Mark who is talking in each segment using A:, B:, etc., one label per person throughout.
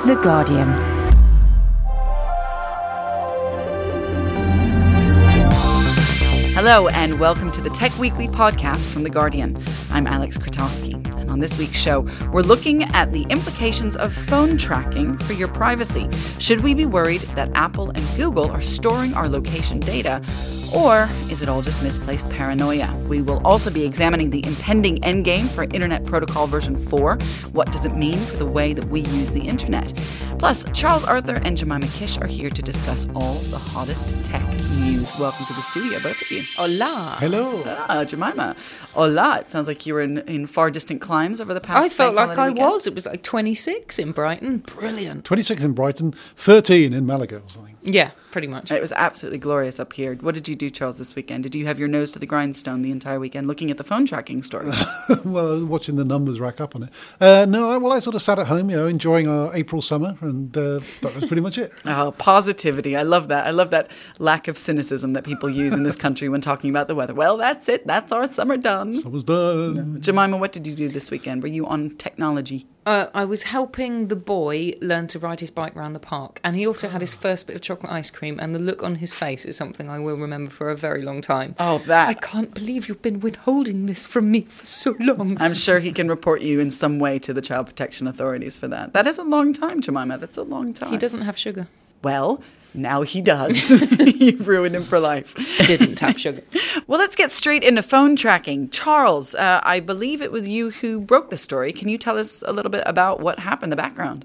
A: The Guardian.
B: Hello and welcome to the Tech Weekly podcast from The Guardian. I'm Alex Kratowski, and on this week's show, we're looking at the implications of phone tracking for your privacy. Should we be worried that Apple and Google are storing our location data, or is it all just misplaced paranoia? We will also be examining the impending endgame for Internet Protocol version 4. What does it mean for the way that we use the internet? Plus, Charles Arthur and Jemima Kish are here to discuss all the hottest tech news. Welcome to the studio, both of you.
C: Hola.
D: Hello.
B: Jemima. Hola. It sounds like you were in far distant climes over the past
C: I felt like I
B: weekend.
C: was. It was like 26 in Brighton.
B: Brilliant.
D: 26 in Brighton, 13 in Malaga or something.
C: Yeah, pretty much.
B: It was absolutely glorious up here. What did you do, Charles, this weekend? Did you have your nose to the grindstone the entire weekend looking at the phone tracking story?
D: Well, watching the numbers rack up on it. I sort of sat at home, enjoying our April summer, and that was pretty much it.
B: Oh, positivity. I love that. I love that lack of cynicism that people use in this country when talking about the weather. Well, that's it. That's our summer done.
D: Summer's done.
B: Jemima, what did you do this weekend? Were you on technology?
C: I was helping the boy learn to ride his bike around the park, and he also had his first bit of chocolate ice cream, and the look on his face is something I will remember for a very long time.
B: Oh, that.
C: I can't believe you've been withholding this from me for so long.
B: I'm sure he can report you in some way to the Child Protection Authorities for that. That is a long time, Jemima. That's a long time.
C: He doesn't have sugar.
B: Well, now he does. You've ruined him for life.
C: Didn't have sugar.
B: Well, let's get straight into phone tracking. Charles, I believe it was you who broke the story. Can you tell us a little bit about what happened, the background?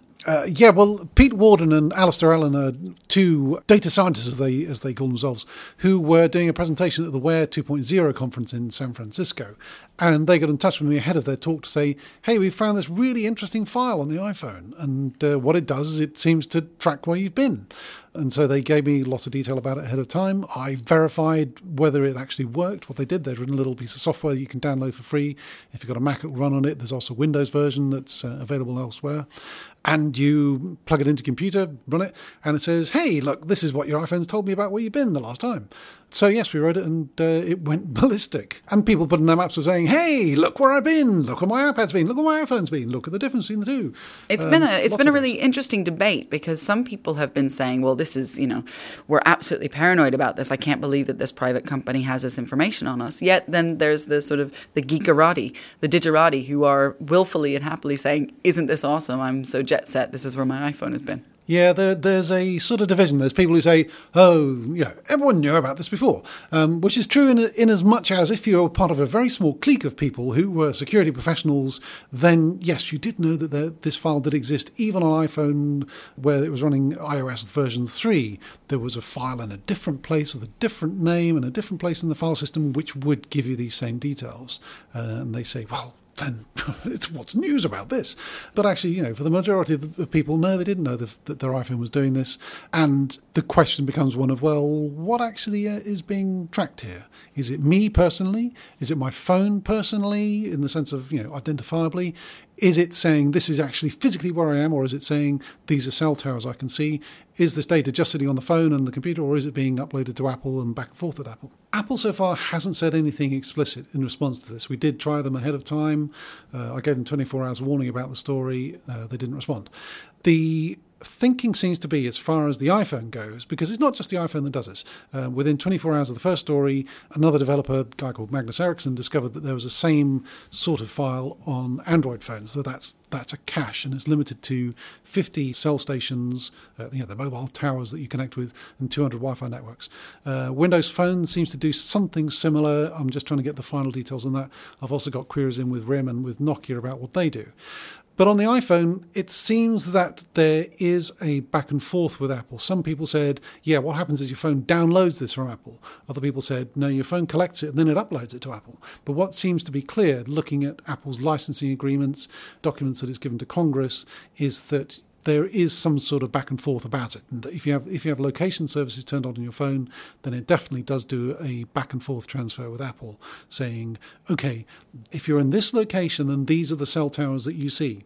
D: Pete Warden and Alistair Allen are two data scientists, as they call themselves, who were doing a presentation at the Wear 2.0 conference in San Francisco. And they got in touch with me ahead of their talk to say, hey, we found this really interesting file on the iPhone. And what it does is it seems to track where you've been. And so they gave me lots of detail about it ahead of time. I verified whether it actually worked. What they did, they'd written a little piece of software you can download for free. If you've got a Mac, it'll run on it. There's also a Windows version that's available elsewhere. And you plug it into your computer, run it, and it says, hey, look, this is what your iPhone's told me about where you've been the last time. So, yes, we wrote it, and it went ballistic. And people putting their maps were saying, hey, look where I've been. Look where my iPad's been. Look where my iPhone's been. Look at the difference between the two.
B: It's been a really interesting debate, because some people have been saying, well, this is, we're absolutely paranoid about this. I can't believe that this private company has this information on us. Yet then there's the sort of the geekerati, the digerati, who are willfully and happily saying, isn't this awesome? I'm so jet set. This is where my iPhone has been.
D: Yeah, there's a sort of division. There's people who say, everyone knew about this before, which is true in as much as if you're part of a very small clique of people who were security professionals, then yes, you did know that this file did exist. Even on iPhone, where it was running iOS version 3, there was a file in a different place with a different name and a different place in the file system, which would give you these same details. And they say, well, then it's what's news about this? But actually, for the majority of people, no, they didn't know that their iPhone was doing this. And the question becomes one of, well, what actually is being tracked here? Is it me personally? Is it my phone personally, in the sense of, identifiably? Is it saying this is actually physically where I am, or is it saying these are cell towers I can see? Is this data just sitting on the phone and the computer, or is it being uploaded to Apple and back and forth at Apple? Apple so far hasn't said anything explicit in response to this. We did try them ahead of time. I gave them 24 hours warning about the story. They didn't respond. The thinking seems to be, as far as the iPhone goes, because it's not just the iPhone that does this. Within 24 hours of the first story, another developer, a guy called Magnus Eriksson, discovered that there was the same sort of file on Android phones. So that's a cache, and it's limited to 50 cell stations, the mobile towers that you connect with, and 200 Wi-Fi networks. Windows Phone seems to do something similar. I'm just trying to get the final details on that. I've also got queries in with RIM and with Nokia about what they do. But on the iPhone, it seems that there is a back and forth with Apple. Some people said, yeah, what happens is your phone downloads this from Apple. Other people said, no, your phone collects it and then it uploads it to Apple. But what seems to be clear, looking at Apple's licensing agreements, documents that it's given to Congress, is that there is some sort of back and forth about it. And if you have location services turned on your phone, then it definitely does do a back and forth transfer with Apple, saying, okay, if you're in this location, then these are the cell towers that you see.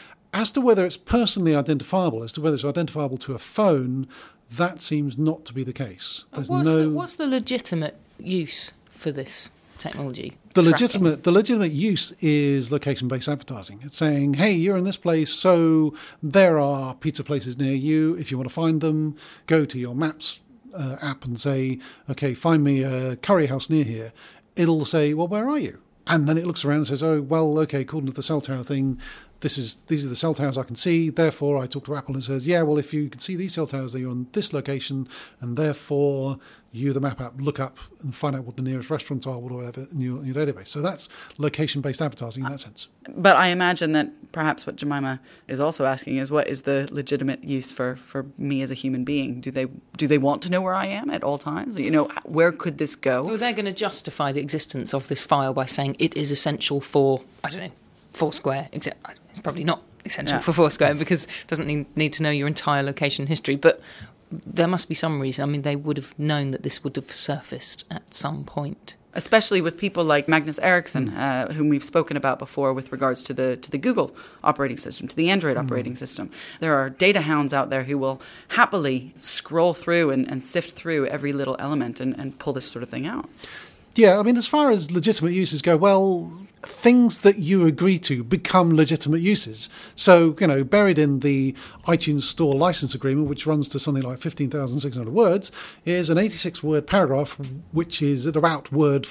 D: As to whether it's personally identifiable, as to whether it's identifiable to a phone, that seems not to be the case.
C: What's the legitimate use for this? technology.
D: The
C: tracking.
D: legitimate use is location-based advertising. It's saying, hey, you're in this place, so there are pizza places near you. If you want to find them, go to your Maps app and say, okay, find me a curry house near here. It'll say, well, where are you? And then it looks around and says, oh, well, okay, according to the cell tower thing, these are the cell towers I can see. Therefore, I talk to Apple and it says, yeah, well, if you can see these cell towers, then you're on this location, and therefore you, the map app, look up and find out what the nearest restaurants are or whatever in your database. So that's location-based advertising in that sense.
B: But I imagine that perhaps what Jemima is also asking is, what is the legitimate use for me as a human being? Do they want to know where I am at all times? You know, where could this go?
C: Well, they're going to justify the existence of this file by saying it is essential for, I don't know, Foursquare. It's probably not essential for Foursquare because it doesn't need to know your entire location history, but there must be some reason. I mean, they would have known that this would have surfaced at some point.
B: Especially with people like Magnus Eriksson, whom we've spoken about before with regards to the Google operating system, to the Android operating system. There are data hounds out there who will happily scroll through and sift through every little element and pull this sort of thing out.
D: Yeah, I mean, as far as legitimate uses go, well, things that you agree to become legitimate uses. So, you know, buried in the iTunes Store license agreement, which runs to something like 15,600 words, is an 86-word paragraph, which is at about word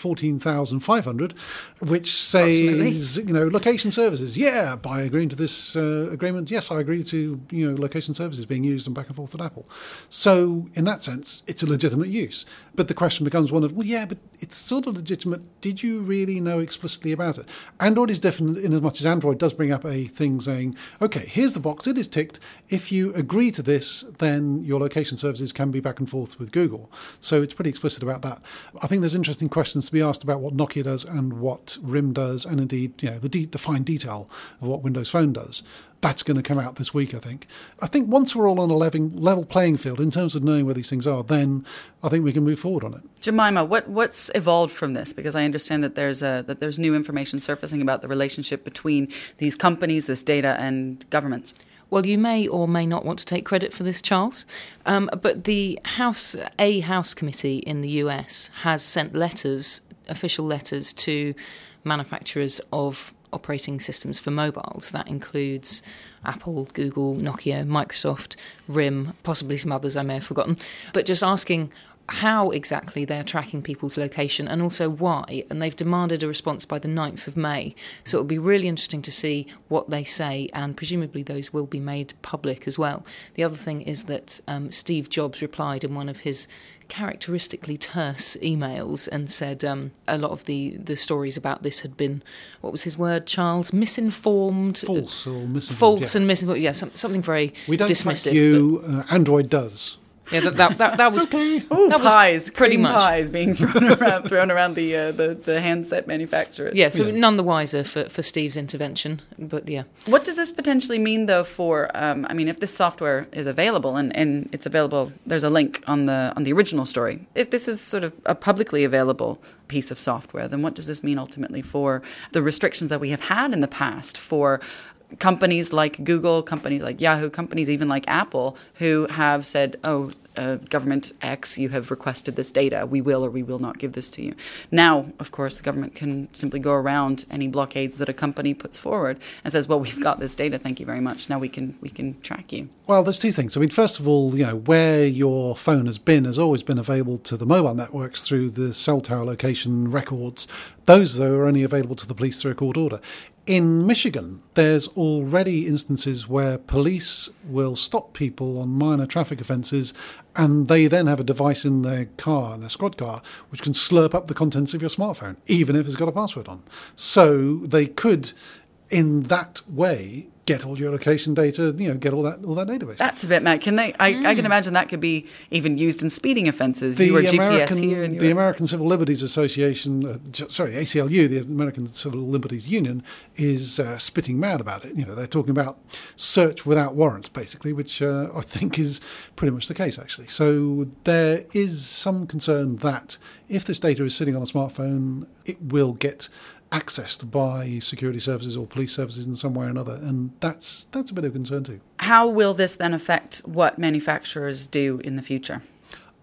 D: 14,500, which says, you know, location services. Yeah, by agreeing to this agreement, yes, I agree to, you know, location services being used and back and forth at Apple. So, in that sense, it's a legitimate use. But the question becomes one of, well, yeah, but it's sort of legitimate. Did you really know explicitly about it? Android is different in as much as Android does bring up a thing saying, okay, here's the box, it is ticked. If you agree to this, then your location services can be back and forth with Google. So it's pretty explicit about that. I think there's interesting questions to be asked about what Nokia does and what RIM does, and indeed, you know, the fine detail of what Windows Phone does. That's going to come out this week, I think. I think once we're all on a level playing field in terms of knowing where these things are, then I think we can move forward on it.
B: Jemima, what's evolved from this? Because I understand that there's new information surfacing about the relationship between these companies, this data, and governments.
C: Well, you may or may not want to take credit for this, Charles, but the House Committee in the US has sent official letters to manufacturers of operating systems for mobiles. That includes Apple, Google, Nokia, Microsoft, RIM, possibly some others I may have forgotten, but just asking how exactly they're tracking people's location and also why, and they've demanded a response by the 9th of May. So it'll be really interesting to see what they say, and presumably those will be made public as well. The other thing is that Steve Jobs replied in one of his characteristically terse emails and said a lot of the stories about this had been, what was his word, Charles? Misinformed?
D: False or misinformed.
C: False and misinformed, yeah, something very dismissive.
D: We don't track you, Android does.
C: Yeah, that was
D: okay.
C: That was pretty much
B: pies being thrown around the handset manufacturers.
C: Yeah, so none the wiser for Steve's intervention, but yeah.
B: What does this potentially mean, though, for? I mean, if this software is available and it's available, there's a link on the original story. If this is sort of a publicly available piece of software, then what does this mean ultimately for the restrictions that we have had in the past for companies like Google, companies like Yahoo, companies even like Apple, who have said, oh, government X, you have requested this data. We will or we will not give this to you. Now, of course, the government can simply go around any blockades that a company puts forward and says, well, we've got this data. Thank you very much. Now we can track you. Well,
D: there's two things. I mean, first of all, you know, where your phone has always been available to the mobile networks through the cell tower location records. Those, though, are only available to the police through a court order. In Michigan, there's already instances where police will stop people on minor traffic offences, and they then have a device in their car, their squad car, which can slurp up the contents of your smartphone, even if it's got a password on. So they could, in that way, get all your location data, you know, get all that database.
B: That's a bit mad. Can they? I can imagine that could be even used in speeding offences. You were GPS here. And
D: the American Civil Liberties Association, ACLU, the American Civil Liberties Union, is spitting mad about it. You know, they're talking about search without warrant, basically, which I think is pretty much the case, actually. So there is some concern that if this data is sitting on a smartphone, it will get accessed by security services or police services in some way or another, and that's a bit of concern too.
B: How will this then affect what manufacturers do in the future?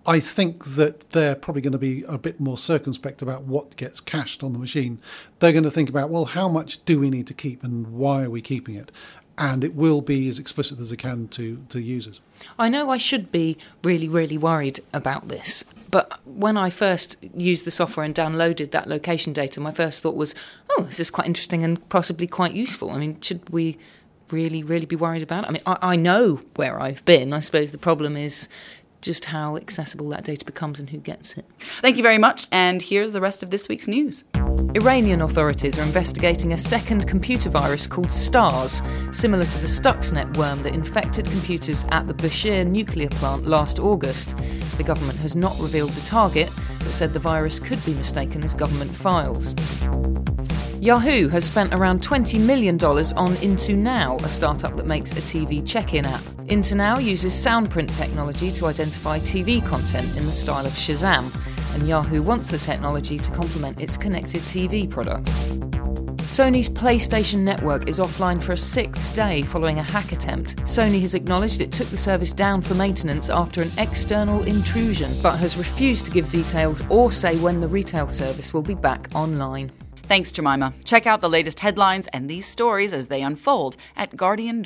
D: I think that they're probably going to be a bit more circumspect about what gets cached on the machine. They're going to think about, well, how much do we need to keep and why are we keeping it? And it will be as explicit as it can to users.
C: I know I should be really, really worried about this, but when I first used the software and downloaded that location data, my first thought was, oh, this is quite interesting and possibly quite useful. I mean, should we really, really be worried about it? I mean, I know where I've been. I suppose the problem is just how accessible that data becomes and who gets it.
B: Thank you very much, and here's the rest of this week's news.
C: Iranian authorities are investigating a second computer virus called STARS, similar to the Stuxnet worm that infected computers at the Bushehr nuclear plant last August. The government has not revealed the target, but said the virus could be mistaken as government files. Yahoo has spent around $20 million on IntoNow, a startup that makes a TV check-in app. IntoNow uses soundprint technology to identify TV content in the style of Shazam, and Yahoo wants the technology to complement its connected TV product. Sony's PlayStation Network is offline for a 6th day following a hack attempt. Sony has acknowledged it took the service down for maintenance after an external intrusion, but has refused to give details or say when the retail service will be back online.
B: Thanks, Jemima. Check out the latest headlines and these stories as they unfold at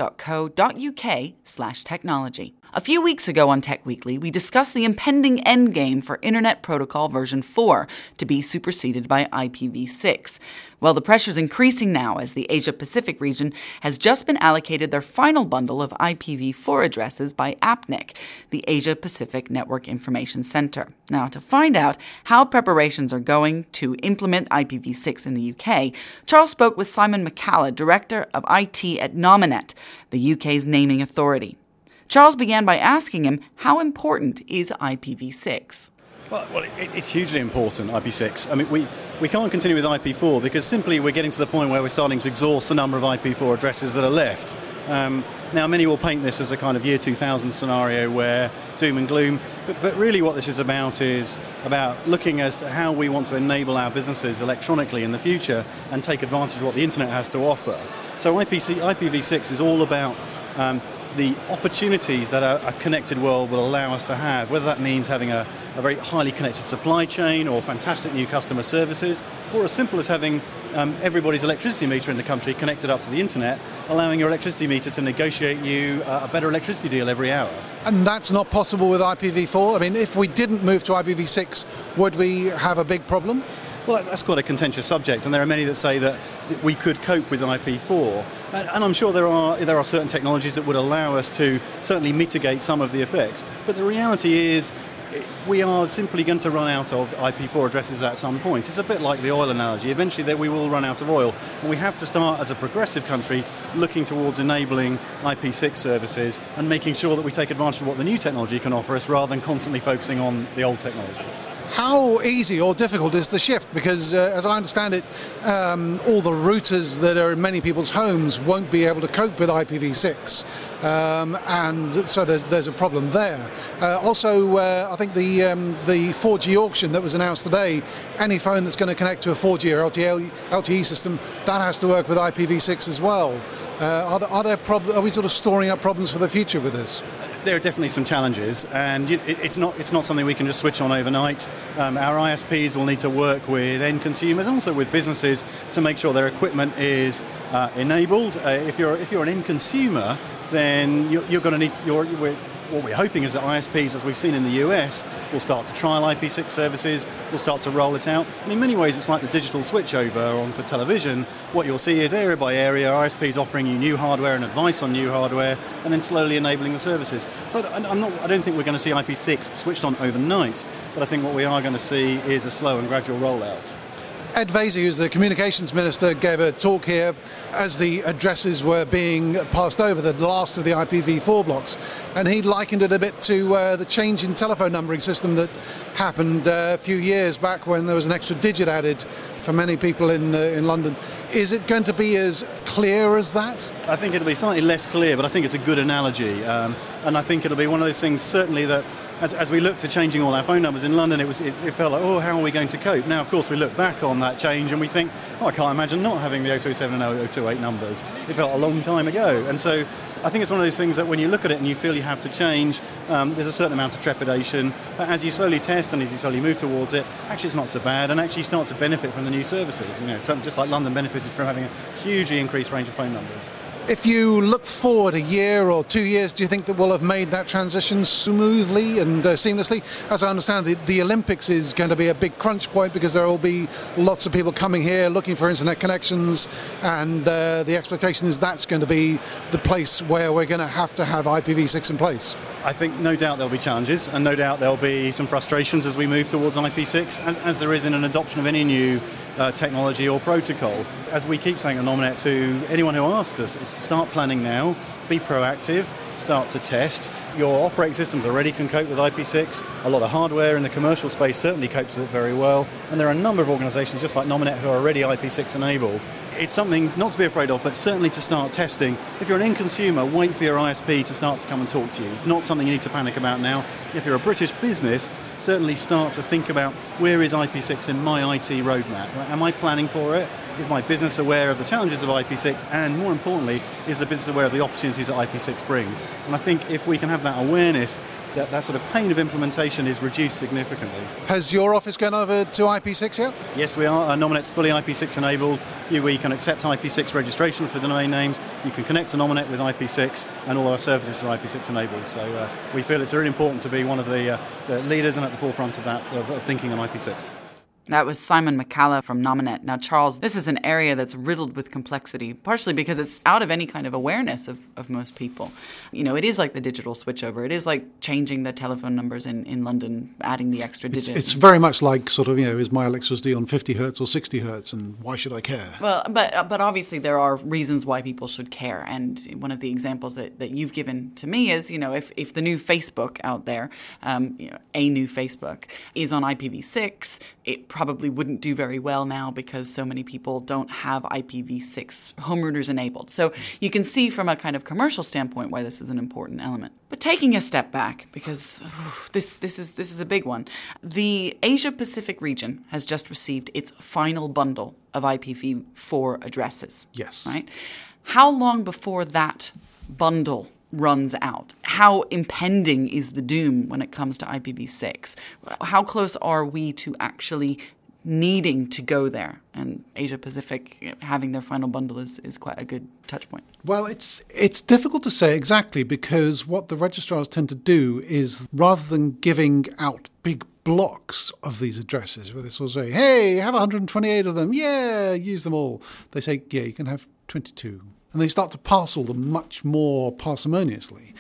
B: guardian.co.uk/technology. A few weeks ago on Tech Weekly, we discussed the impending endgame for Internet Protocol version 4 to be superseded by IPv6. Well, the pressure's increasing now as the Asia-Pacific region has just been allocated their final bundle of IPv4 addresses by APNIC, the Asia-Pacific Network Information Center. Now, to find out how preparations are going to implement IPv6 in the UK, Charles spoke with Simon McCalla, Director of IT at Nominet, the UK's naming authority. Charles began by asking him, how important is IPv6?
A: Well, it's hugely important, IP6. I mean, we can't continue with IP4 because simply we're getting to the point where we're starting to exhaust the number of IP4 addresses that are left. Now, many will paint this as a kind of year 2000 scenario where doom and gloom, but really what this is about looking as to how we want to enable our businesses electronically in the future and take advantage of what the internet has to offer. So IPv6 is all about the opportunities that a connected world will allow us to have, whether that means having a very highly connected supply chain or fantastic new customer services, or as simple as having everybody's electricity meter in the country connected up to the internet, allowing your electricity meter to negotiate you a better electricity deal every hour.
D: And that's not possible with IPv4? I mean, if we didn't move to IPv6, would we have a big problem?
A: Well, that's quite a contentious subject, and there are many that say that we could cope with IP4. And I'm sure there are certain technologies that would allow us to certainly mitigate some of the effects. But the reality is we are simply going to run out of IP4 addresses at some point. It's a bit like the oil analogy. Eventually we will run out of oil, and we have to start as a progressive country looking towards enabling IP6 services and making sure that we take advantage of what the new technology can offer us rather than constantly focusing on the old technology.
D: How easy or difficult is the shift? Because as I understand it, all the routers that are in many people's homes won't be able to cope with IPv6, and so there's a problem there. Also, I think the 4G auction that was announced today, any phone that's going to connect to a 4G or LTE system, that has to work with IPv6 as well. Are we sort of storing up problems for the future with this?
A: There are definitely some challenges, and it's not something we can just switch on overnight. Our ISPs will need to work with end consumers and also with businesses to make sure their equipment is enabled. If you're an end consumer, then you're going to need what we're hoping is that ISPs, as we've seen in the US, will start to trial IP6 services, will start to roll it out. And in many ways, it's like the digital switchover for television. What you'll see is area by area, ISPs offering you new hardware and advice on new hardware, and then slowly enabling the services. So I don't think we're going to see IP6 switched on overnight, but I think what we are going to see is a slow and gradual rollout.
D: Ed Vaizey, who's the communications minister, gave a talk here as the addresses were being passed over, the last of the IPv4 blocks, and he likened it a bit to the change in telephone numbering system that happened a few years back when there was an extra digit added for many people in London. Is it going to be as clear as that?
A: I think it'll be slightly less clear, but I think it's a good analogy, and I think it'll be one of those things certainly that as we look to changing all our phone numbers in London, it felt like, how are we going to cope? Now, of course, we look back on that change and we think, I can't imagine not having the 0207 and 0028 numbers. It felt a long time ago. And so I think it's one of those things that when you look at it and you feel you have to change, there's a certain amount of trepidation. But as you slowly test and as you slowly move towards it, actually it's not so bad, and actually start to benefit from the new services. Something just like London benefited from having a hugely increased range of phone numbers.
D: If you look forward a year or 2 years, do you think that we'll have made that transition smoothly and seamlessly? As I understand, the Olympics is going to be a big crunch point because there will be lots of people coming here looking for internet connections, and the expectation is that's going to be the place where we're going to have IPv6 in place.
A: I think no doubt there'll be challenges, and no doubt there'll be some frustrations as we move towards IP6, as there is in an adoption of any new technology or protocol. As we keep saying at Nominet to anyone who asks us, is start planning now, be proactive, start to test. Your operating systems already can cope with IP6. A lot of hardware in the commercial space certainly copes with it very well. And there are a number of organisations just like Nominet who are already IP6 enabled. It's something not to be afraid of, but certainly to start testing. If you're an end consumer, wait for your ISP to start to come and talk to you. It's not something you need to panic about now. If you're a British business, certainly start to think about where is IP6 in my IT roadmap? Am I planning for it? Is my business aware of the challenges of IP6? And more importantly, is the business aware of the opportunities that IP6 brings? And I think if we can have that awareness, that sort of pain of implementation is reduced significantly.
D: Has your office gone over to IP6 yet?
A: Yes, we are. Nominet's fully IP6 enabled. We can accept IP6 registrations for domain names. You can connect to Nominet with IP6, and all our services are IP6 enabled. So we feel it's really important to be one of the leaders and at the forefront of that, of thinking on IP6.
B: That was Simon McCalla from Nominet. Now, Charles, this is an area that's riddled with complexity, partially because it's out of any kind of awareness of most people. It is like the digital switchover. It is like changing the telephone numbers in London, adding the extra digit.
D: It's very much like is my electricity on 50 hertz or 60 hertz, and why should I care?
B: Well, but obviously there are reasons why people should care. And one of the examples that you've given to me is, if the new Facebook out there, a new Facebook, is on IPv6, it probably wouldn't do very well now because so many people don't have IPv6 home routers enabled. So you can see from a kind of commercial standpoint why this is an important element. But taking a step back, because this is a big one, the Asia Pacific region has just received its final bundle of IPv4 addresses.
D: Yes.
B: Right? How long before that bundle runs out? How impending is the doom when it comes to IPv6? How close are we to actually needing to go there? And Asia Pacific having their final bundle is quite a good touch point.
D: Well, it's difficult to say exactly, because what the registrars tend to do is, rather than giving out big blocks of these addresses, where they sort of say, hey, have 128 of them, yeah, use them all, they say, yeah, you can have 22. And they start to parcel them much more parsimoniously.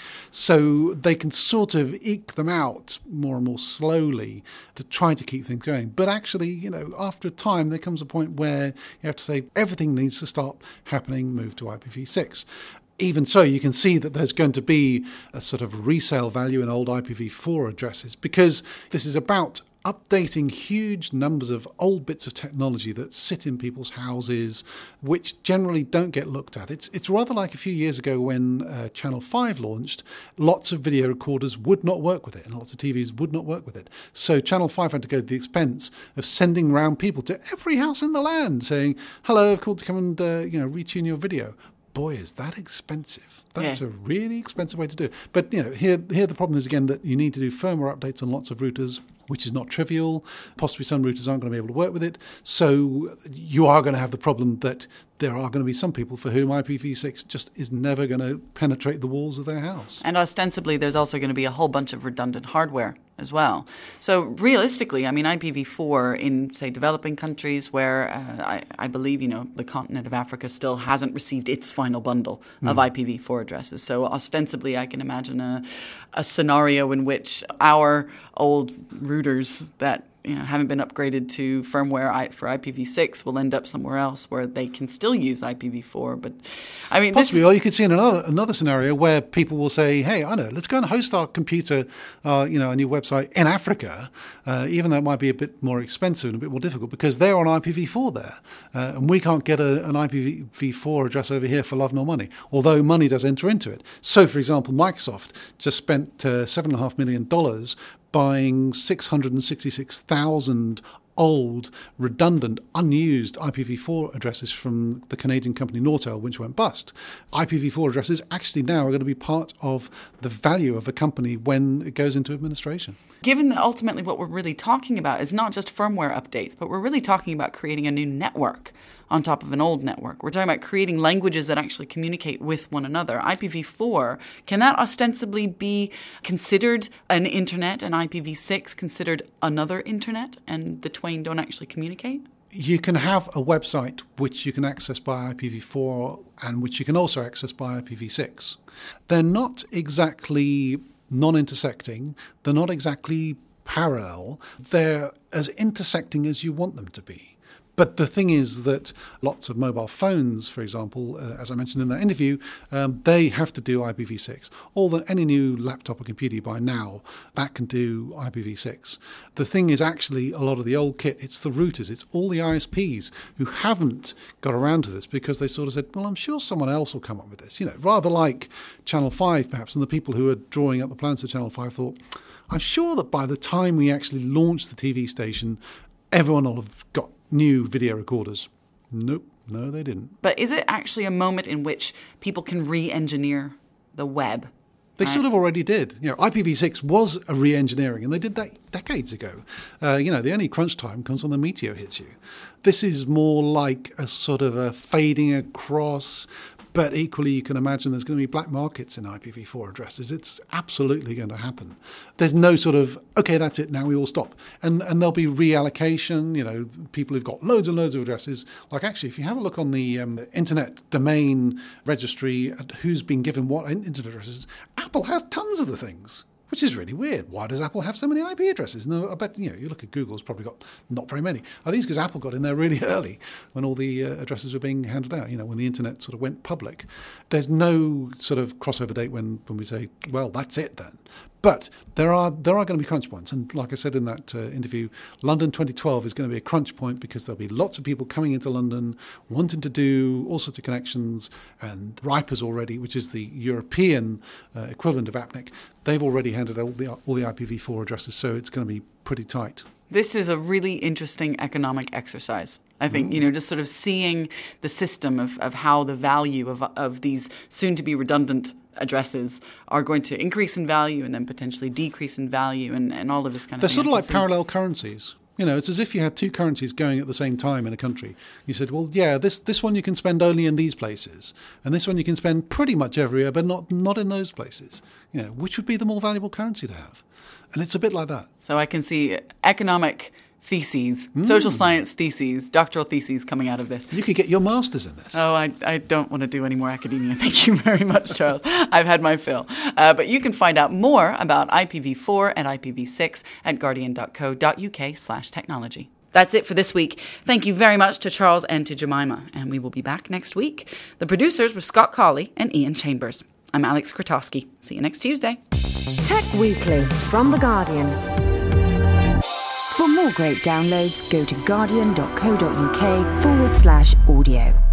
D: So they can sort of eke them out more and more slowly to try to keep things going. But actually, after a time, there comes a point where you have to say everything needs to start happening, move to IPv6. Even so, you can see that there's going to be a sort of resale value in old IPv4 addresses, because this is about updating huge numbers of old bits of technology that sit in people's houses, which generally don't get looked at. It's rather like a few years ago when Channel 5 launched. Lots of video recorders would not work with it, and lots of TVs would not work with it. So Channel 5 had to go to the expense of sending round people to every house in the land saying, hello, I've called to come and retune your video. Boy, is that expensive. That's a really expensive way to do it. But, here the problem is, again, that you need to do firmware updates on lots of routers, which is not trivial. Possibly some routers aren't going to be able to work with it. So you are going to have the problem that there are going to be some people for whom IPv6 just is never going to penetrate the walls of their house.
B: And ostensibly, there's also going to be a whole bunch of redundant hardware as well. So realistically, IPv4 in, say, developing countries where I believe, the continent of Africa still hasn't received its final bundle of IPv4 addresses. So ostensibly, I can imagine a scenario in which our old routers that haven't been upgraded to firmware for IPv6 will end up somewhere else where they can still use IPv4. But
D: possibly, or you could see in another scenario where people will say, "Hey, I know, let's go and host our computer, a new website in Africa, even though it might be a bit more expensive and a bit more difficult because they're on IPv4 there, and we can't get an IPv4 address over here for love nor money. Although money does enter into it. So, for example, Microsoft just spent $7.5 million buying 666,000 old, redundant, unused IPv4 addresses from the Canadian company Nortel, which went bust. IPv4 addresses actually now are going to be part of the value of a company when it goes into administration.
B: Given that ultimately what we're really talking about is not just firmware updates, but we're really talking about creating a new network on top of an old network. We're talking about creating languages that actually communicate with one another. IPv4, can that ostensibly be considered an internet and IPv6 considered another internet, and the twain don't actually communicate?
D: You can have a website which you can access by IPv4 and which you can also access by IPv6. They're not exactly non-intersecting. They're not exactly parallel. They're as intersecting as you want them to be. But the thing is that lots of mobile phones, for example, as I mentioned in that interview, they have to do IPv6. Any new laptop or computer you buy now, that can do IPv6. The thing is actually a lot of the old kit, it's the routers, it's all the ISPs who haven't got around to this because they sort of said, well, I'm sure someone else will come up with this. Rather like Channel 5 perhaps, and the people who are drawing up the plans for Channel 5 thought, I'm sure that by the time we actually launch the TV station, everyone will have got new video recorders. Nope, no, they didn't.
B: But is it actually a moment in which people can re-engineer the web?
D: They sort of already did. IPv6 was a re-engineering, and they did that decades ago. The only crunch time comes when the meteor hits you. This is more like a sort of a fading across, but equally you can imagine there's going to be black markets in IPv4 addresses. It's absolutely going to happen. There's no sort of, okay, that's it, now we all stop. And there'll be reallocation, people who've got loads and loads of addresses. Like actually, if you have a look on the Internet Domain Registry at who's been given what internet addresses, Apple has tons of the things. Which is really weird. Why does Apple have so many IP addresses? No, I bet, you look at Google's probably got not very many. I think it's because Apple got in there really early when all the addresses were being handed out, when the internet sort of went public. There's no sort of crossover date when we say, well, that's it then. But there are going to be crunch points. And like I said in that interview, London 2012 is going to be a crunch point because there'll be lots of people coming into London wanting to do all sorts of connections. And Ripers already, which is the European equivalent of AppNet, they've already handed out all the IPv4 addresses. So it's going to be pretty tight.
B: This is a really interesting economic exercise. I think, just sort of seeing the system of how the value of these soon-to-be redundant addresses are going to increase in value and then potentially decrease in value and all of this kind of thing.
D: They're sort of like parallel currencies. It's as if you had two currencies going at the same time in a country. You said, well, yeah, this one you can spend only in these places, and this one you can spend pretty much everywhere, but not in those places. Which would be the more valuable currency to have? And it's a bit like that.
B: So I can see economic theses, social science theses, doctoral theses coming out of this.
D: You could get your master's in this.
B: Oh, I don't want to do any more academia. Thank you very much, Charles. I've had my fill. But you can find out more about IPv4 and IPv6 at guardian.co.uk/technology. That's it for this week. Thank you very much to Charles and to Jemima, and we will be back next week. The producers were Scott Colley and Ian Chambers. I'm Alex Krotowski. See you next Tuesday.
E: Tech Weekly from The Guardian. For more great downloads, go to guardian.co.uk/audio.